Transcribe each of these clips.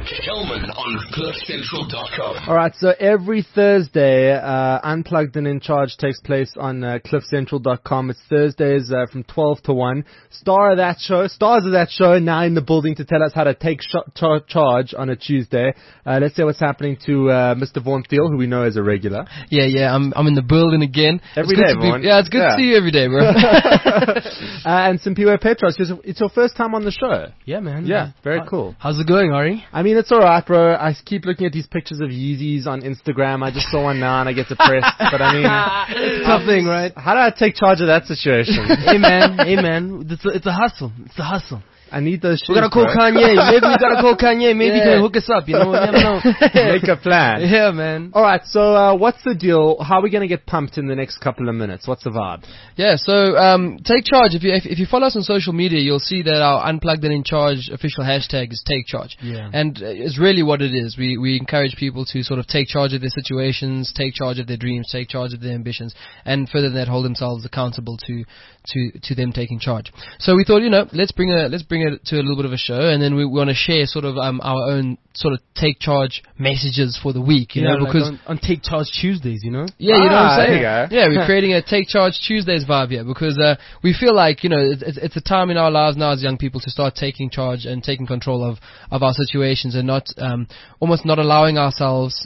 Kelman on CliffCentral.com. All right, so every Thursday, Unplugged and In Charge takes place on CliffCentral.com. It's Thursdays from 12 to 1. Stars of that show now in the building to tell us how to take charge on a Tuesday. Let's see what's happening to Mr. Vaughan Thiel, who we know is a regular. Yeah, I'm in the building again. Every day, Vaughan. Yeah, it's good to see you every day, bro. And Simpiwe Petros, it's your first time on the show. Yeah, man. Yeah, very cool. How's it going, Ari? I mean, it's alright, bro. I keep looking at these pictures of Yeezys on Instagram. I just saw one now and I get depressed. But I mean, It's a tough thing, right? how do I take charge of that situation? Hey, man. It's a hustle. It's a hustle. I need those shoes. We gotta call bro. Kanye. Maybe we gotta call Kanye. Maybe he can hook us up. You know, I don't know. Make a plan. Yeah, man. All right. So, what's the deal? How are we going to get pumped in the next couple of minutes? What's the vibe? Yeah, so take charge. If you follow us on social media, you'll see that our Unplugged and In Charge official hashtag is Take Charge. Yeah. And it's really what it is. We encourage people to sort of take charge of their situations, take charge of their dreams, take charge of their ambitions, and further than that, hold themselves accountable to them taking charge. So we thought, let's bring it to a little bit of a show, and then we want to share sort of our own sort of take charge messages for the week, you know, because like on Take Charge Tuesdays, you know. yeah, you know what I'm saying? there you go. Yeah, we're creating a Take Charge Tuesdays vibe here because we feel like, it's a time in our lives now as young people to start taking charge and taking control of our situations and not almost not allowing ourselves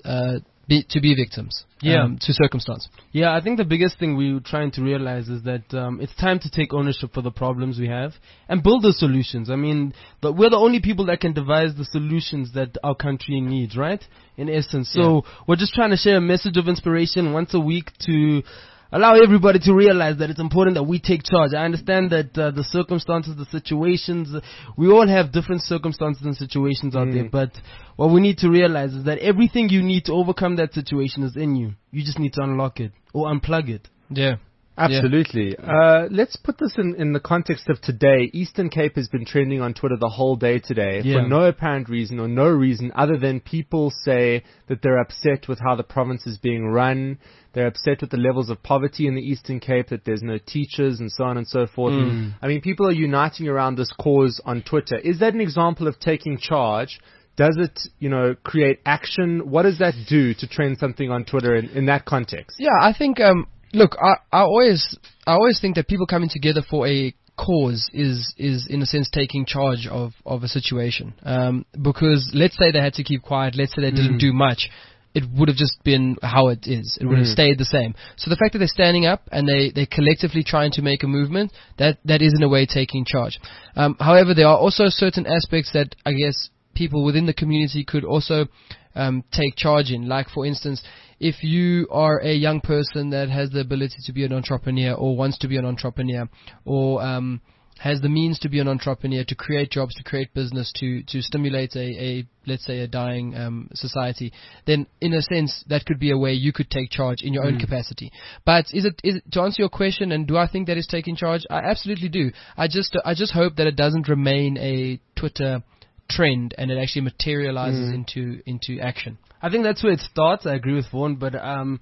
to be victims to circumstance. Yeah, I think the biggest thing we're trying to realize is that it's time to take ownership for the problems we have and build the solutions. I mean, we're the only people that can devise the solutions that our country needs, right? In essence. So we're just trying to share a message of inspiration once a week to allow everybody to realize that it's important that we take charge. I understand that the circumstances, the situations, we all have different circumstances and situations out there, but what we need to realize is that everything you need to overcome that situation is in you. You just need to unlock it or unplug it. Yeah. Absolutely. Let's put this in the context of today. Eastern Cape has been trending on Twitter the whole day today for no apparent reason or no reason other than people say that they're upset with how the province is being run. They're upset with the levels of poverty in the Eastern Cape, that there's no teachers and so on and so forth. I mean, people are uniting around this cause on Twitter. Is that an example of taking charge? Does it, create action? What does that do to trend something on Twitter in that context? Yeah, I think, look, I always think that people coming together for a cause is in a sense taking charge of a situation. Because let's say they had to keep quiet, let's say they didn't do much, it would have just been how it is. It would have stayed the same. So the fact that they're standing up and they're collectively trying to make a movement, that is in a way taking charge. However, there are also certain aspects that I guess people within the community could also take charge in. Like, for instance, if you are a young person that has the ability to be an entrepreneur or wants to be an entrepreneur or has the means to be an entrepreneur, to create jobs, to create business, to stimulate let's say a dying society, then in a sense that could be a way you could take charge in your own capacity. But is it to answer your question, and do I think that is taking charge? I absolutely do. I just hope that it doesn't remain a Twitter trend and it actually materializes into action. I think that's where it starts. I agree with Vaughan, but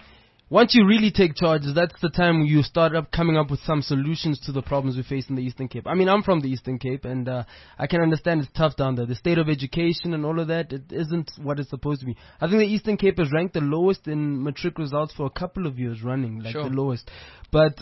once you really take charge, that's the time you start coming up with some solutions to the problems we face in the Eastern Cape. I mean, I'm from the Eastern Cape, and I can understand it's tough down there. The state of education and all of that, it isn't what it's supposed to be. I think the Eastern Cape has ranked the lowest in matric results for a couple of years running, the lowest. But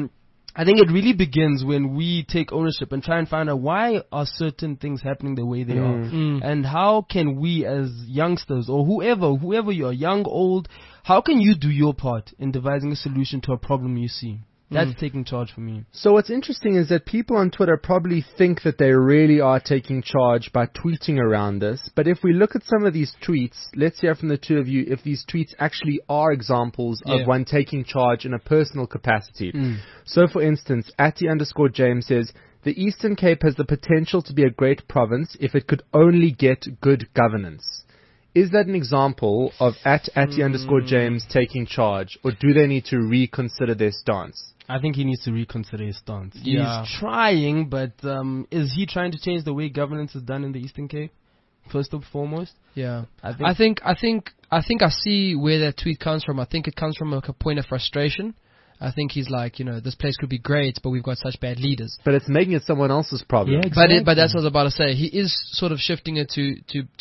I think it really begins when we take ownership and try and find out why are certain things happening the way they are. And how can we as youngsters or whoever you are, young, old, how can you do your part in devising a solution to a problem you see? That's taking charge for me. So what's interesting is that people on Twitter probably think that they really are taking charge by tweeting around this. But if we look at some of these tweets, let's hear from the two of you if these tweets actually are examples of one taking charge in a personal capacity. So for instance, @_James says, the Eastern Cape has the potential to be a great province if it could only get good governance. Is that an example of @_James taking charge, or do they need to reconsider their stance? I think he needs to reconsider his stance. Yeah. He's trying, but is he trying to change the way governance is done in the Eastern Cape? First and foremost. Yeah. I think I see where that tweet comes from. I think it comes from a point of frustration. I think he's like, this place could be great, but we've got such bad leaders. But it's making it someone else's problem. Yeah, exactly. But that's what I was about to say. He is sort of shifting it to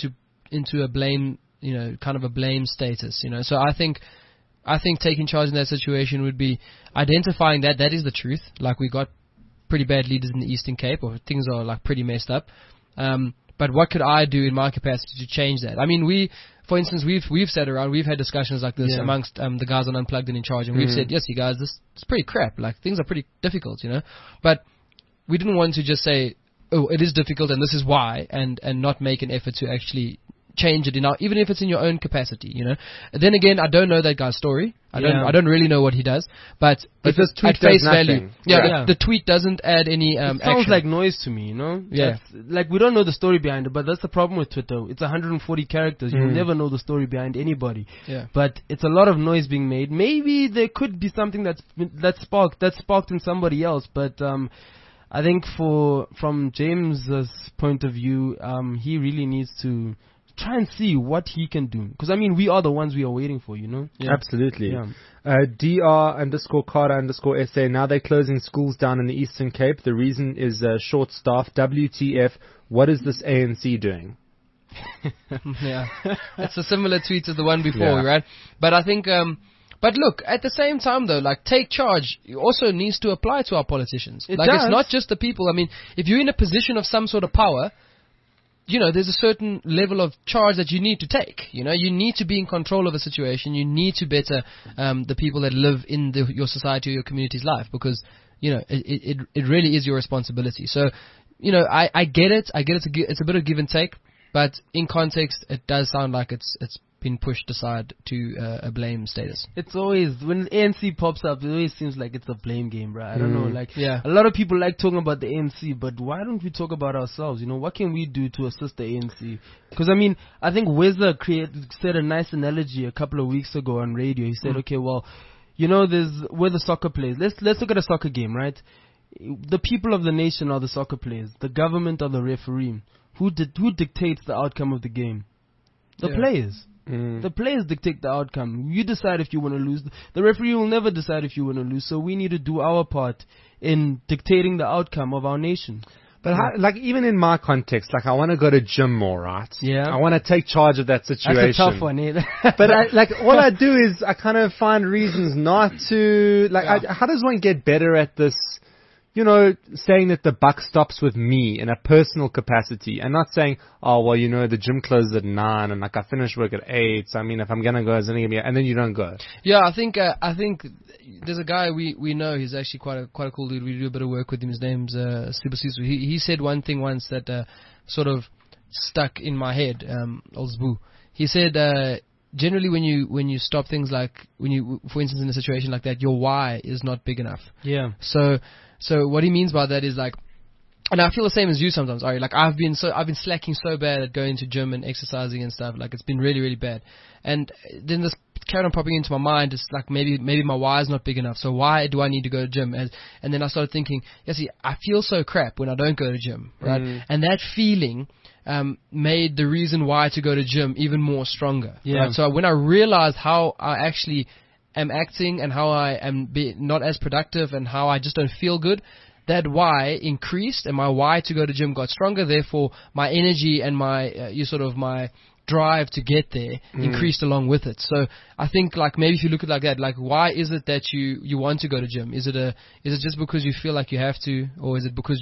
into a blame, kind of a blame status, So I think taking charge in that situation would be identifying that is the truth. Like, we got pretty bad leaders in the Eastern Cape, or things are like pretty messed up. But what could I do in my capacity to change that? I mean, for instance, we've sat around, we've had discussions like this amongst the guys on Unplugged and In Charge, and we've said, yes, you guys, this is pretty crap. Like, things are pretty difficult, But we didn't want to just say, oh, it is difficult and this is why, and not make an effort to actually change it even if it's in your own capacity, Then again, I don't know that guy's story. I don't really know what he does, but this tweet at face does value, nothing. the tweet doesn't add any it sounds action. like noise to me, Yeah. Like, we don't know the story behind it, but that's the problem with Twitter. It's 140 characters. You'll never know the story behind anybody. Yeah. But it's a lot of noise being made. Maybe there could be something that's sparked in somebody else, but I think from James's point of view, he really needs to try and see what he can do. Because, I mean, we are the ones we are waiting for, Yeah. Absolutely. Yeah. DR_Carter_SA. Now they're closing schools down in the Eastern Cape. The reason is short staff. WTF. What is this ANC doing? Yeah. It's a similar tweet to the one before, right? But I think... But look, at the same time though, like, take charge also needs to apply to our politicians. It does. It's not just the people. I mean, if you're in a position of some sort of power, there's a certain level of charge that you need to take. You need to be in control of a situation. You need to better the people that live in your society or your community's life, because, it really is your responsibility. So, I get it. I get it's a bit of give and take, but in context, it does sound like it's been pushed aside to a blame status. It's always, when ANC pops up, it always seems like it's a blame game, bro. I don't know, like, Yeah. a lot of people like talking about the ANC, but why don't we talk about ourselves? What can we do to assist the ANC? Because, I mean, I think Weza said a nice analogy a couple of weeks ago on radio. He said, okay, well, there's where the soccer players. Let's look at a soccer game, right? The people of the nation are the soccer players. The government are the referee. Who dictates the outcome of the game? The players. The players dictate the outcome. You decide if you want to lose. The referee will never decide if you want to lose. So we need to do our part in dictating the outcome of our nation. But even in my context, I want to go to gym more, right? Yeah. I want to take charge of that situation. That's a tough one, eh? But all I do is I kind of find reasons not to. How does one get better at this? Saying that the buck stops with me in a personal capacity, and not saying, oh, well, the gym closes at 9 and I finish work at 8. So, I mean, if I'm going to go, it's only going to be, and then you don't go. Yeah, I think there's a guy we know. He's actually quite a cool dude. We do a bit of work with him. His name's Super Sisu. He said one thing once that sort of stuck in my head. Old Zbu. He said, generally when you stop things, like when you, for instance, in a situation like that, your why is not big enough. Yeah. So what he means by that is, like, and I feel the same as you sometimes, Ari. Like, I've been slacking so bad at going to gym and exercising and stuff. Like, it's been really, really bad. And then this carried on popping into my mind. It's like, maybe my why is not big enough. So why do I need to go to gym? And then I started thinking, I feel so crap when I don't go to gym, right? And that feeling made the reason why to go to gym even more stronger. Yeah. Right? So when I realized how I actually am acting and how I am not as productive and how I just don't feel good, that why increased, and my why to go to gym got stronger. Therefore, my energy and my my drive to get there increased along with it. So I think, like, maybe if you look at it like that, like, why is it that you want to go to gym? Is it just because you feel like you have to, or is it because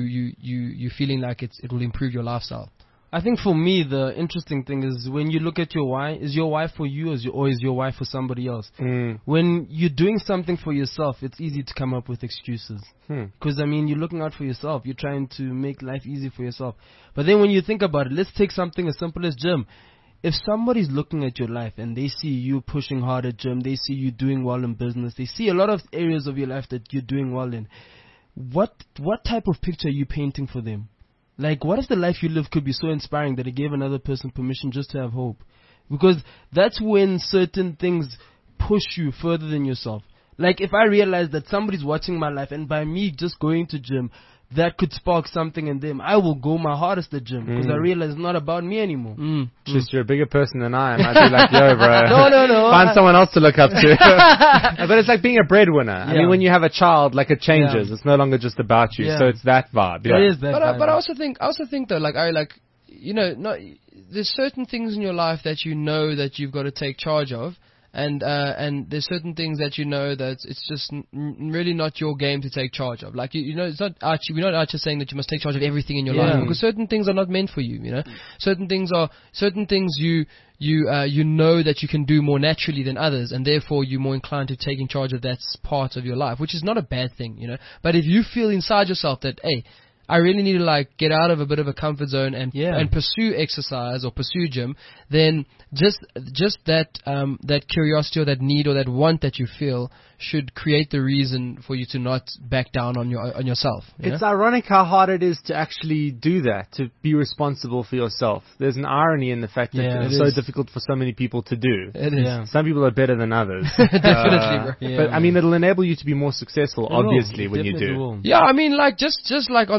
you feeling like it will improve your lifestyle? I think for me, the interesting thing is when you look at your why, is your why for you or is your why for somebody else? When you're doing something for yourself, it's easy to come up with excuses. Because, I mean, you're looking out for yourself. You're trying to make life easy for yourself. But then when you think about it, let's take something as simple as gym. If somebody's looking at your life and they see you pushing hard at gym, they see you doing well in business, they see a lot of areas of your life that you're doing well in, what type of picture are you painting for them? Like, what if the life you live could be so inspiring that it gave another person permission just to have hope? Because that's when certain things push you further than yourself. Like, if I realize that somebody's watching my life, and by me just going to gym, that could spark something in them, I will go my hardest at gym, because I realize it's not about me anymore. Just, you're a bigger person than I am. I'd be like, yo, bro. No. Find someone else to look up to. But it's like being a breadwinner. I mean, when you have a child, like, it changes. It's no longer just about you. So it's that vibe. Yeah. It is that vibe. But I also think though, like, there's certain things in your life that you know that you've got to take charge of. And there's certain things that you know that it's just really not your game to take charge of. Like it's not Archie. We're not Archie saying that you must take charge of everything in your life, because certain things are not meant for you. Certain things you know that you can do more naturally than others, and therefore you're more inclined to taking charge of that part of your life, which is not a bad thing. But if you feel inside yourself that, hey, I really need to get out of a bit of a comfort zone and pursue exercise or pursue gym, then just that curiosity or that need or that want that you feel should create the reason for you to not back down on yourself. It's ironic how hard it is to actually do that, to be responsible for yourself. There's an irony in the fact that it's so difficult for so many people to do. It is. Yeah. Some people are better than others. Definitely, bro. Yeah. But I mean, it'll enable you to be more successful, obviously, when you do. Will. Yeah, I mean, just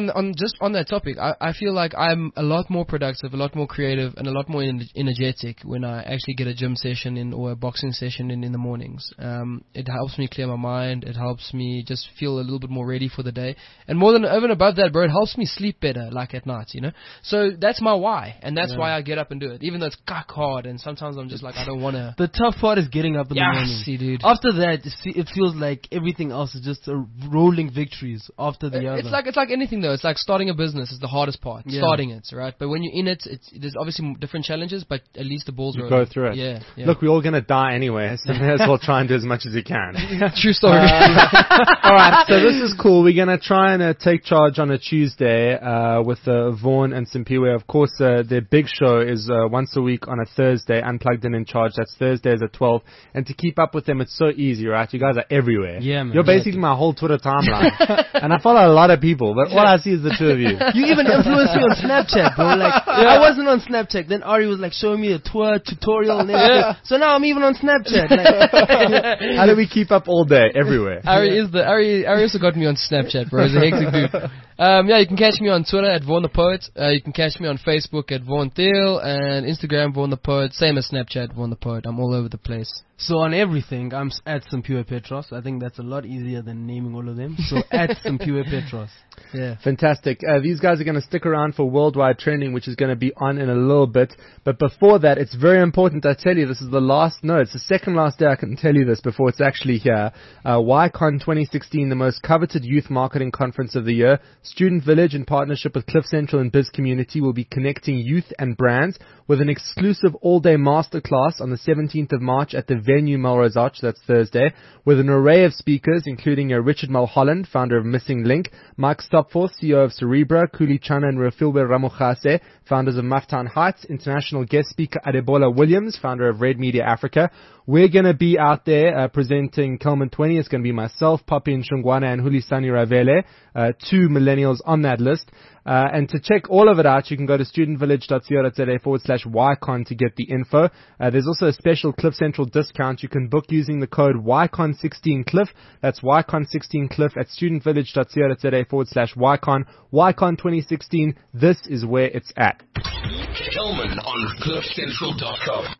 on that topic, I feel like I'm a lot more productive, a lot more creative, and a lot more energetic when I actually get a gym session or a boxing session in the mornings. It helps me clear my mind. It helps me just feel a little bit more ready for the day. And more than even above that, bro, it helps me sleep better, at night, So that's my why, and that's why I get up and do it, even though it's hard, and sometimes I'm just I don't want to. The tough part is getting up in the morning. See, dude. After that, it feels like everything else is just rolling victories after the other. It's like anything, though. It's like starting a business is the hardest part, starting it, right? But when you're in it, there's obviously different challenges, but at least the ball's rolling. Go through it. Yeah. Look, we're all going to die anyway, so may as well try and do as much as you can. True story. Alright, so this is cool. We're going to try and take charge on a Tuesday with Vaughan and Simpiwe. Of course, their big show is once a week on a Thursday, Unplugged and In Charge. That's Thursdays at 12. And to keep up with them, it's so easy, right? You guys are everywhere. Yeah, man. You're basically my whole Twitter timeline. And I follow a lot of people, but all I see is the two of you. You even influenced me on Snapchat, bro. I wasn't on Snapchat. Then Ari was showing me a tour tutorial and everything. So now I'm even on Snapchat. How do we keep up all day, everywhere? Ari also got me on Snapchat, bro. He's a hectic dude. You can catch me on Twitter at Vaughan the Poet. You can catch me on Facebook at Vaughan Thiel, and Instagram Vaughan the Poet. Same as Snapchat, Vaughan the Poet. I'm all over the place. So on everything, I'm at Simpiwe Petros. I think that's a lot easier than naming all of them. So at Simpiwe Petros. Yeah. Fantastic. These guys are going to stick around for Worldwide Training, which is going to be on in a little bit. But before that, it's very important I tell you, this is it's the second last day I can tell you this before it's actually here. YCon 2016, the most coveted youth marketing conference of the year. Student Village, in partnership with Cliff Central and Biz Community, will be connecting youth and brands with an exclusive all-day masterclass on the 17th of March at the venue Melrose Arch. That's Thursday, with an array of speakers, including Richard Mulholland, founder of Missing Link, Mike Stopforth, CEO of Cerebra, Kuli Chana and Refilwe Ramokhase, founders of Maftown Heights, international guest speaker Adebola Williams, founder of Red Media Africa. We're going to be out there presenting Kelman 20. It's going to be myself, Papi Nshungwana, and Hulisani Ravele, two millennials on that list. And to check all of it out, you can go to studentvillage.co.za/YCon to get the info. There's also a special Cliff Central discount. You can book using the code YCon16Cliff. That's YCon16Cliff at studentvillage.co.za/YCon. YCon 2016. This is where it's at. Kelman on CliffCentral.com.